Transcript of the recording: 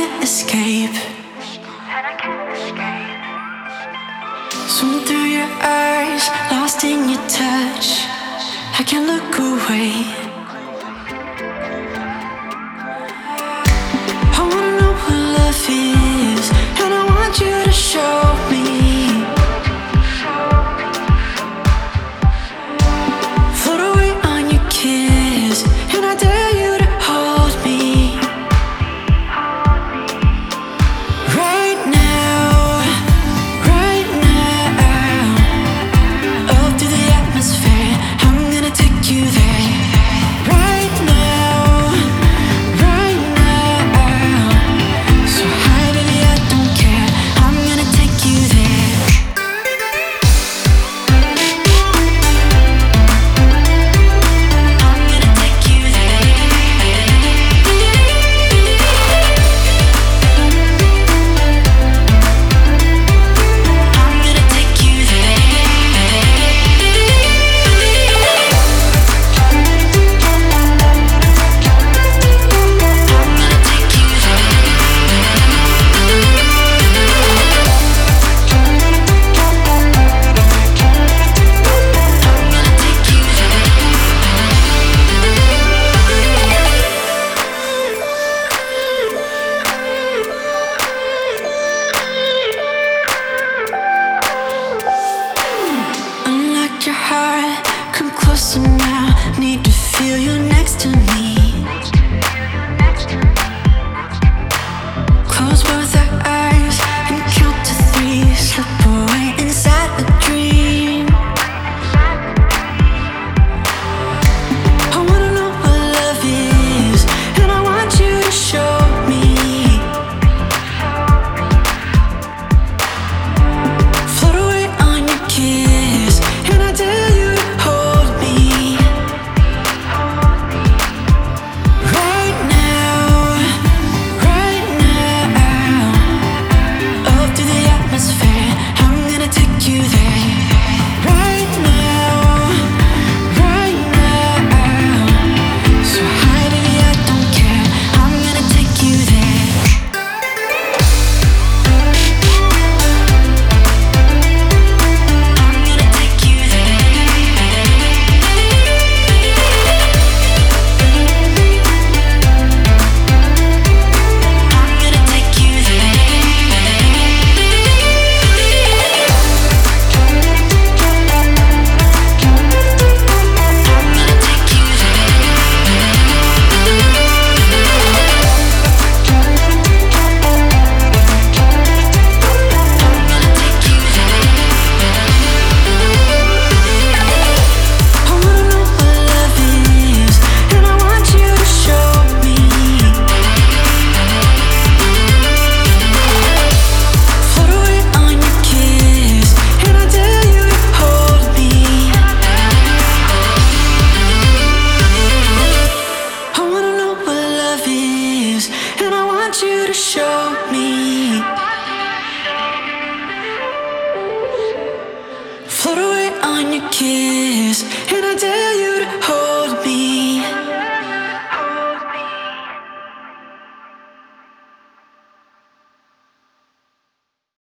can't escape. Swim through your eyes, lost in your touch. I can't look away. I wanna know what love is, and I want you to show me. Float away on your kiss, and I dare you to hold me. Right now, right now, up through the atmosphere, I'm gonna take you there. Right now, right now, so high, baby, I don't care. I'm gonna take you there. I'm gonna take you there. I'm gonna take you there. Unlock your heart, come closer now. Need to feel you next to me. Close both our eyes and count to three. Slip away inside a dream. I wanna know what love is, and I want you to show me. Float away on your kiss, and I dare you to hold me. Right now, up through the atmosphere, I'm gonna take you there. Right now, so high, baby, I don't care. I'm gonna take you there. I'm gonna take you there. I'm gonna take you there. I wanna know what love is, and I want you to show me. Float away on your kiss, and I dare you to hold me. I wanna know what love is, and I want you to show me. Float away on your kiss, and I dare you to hold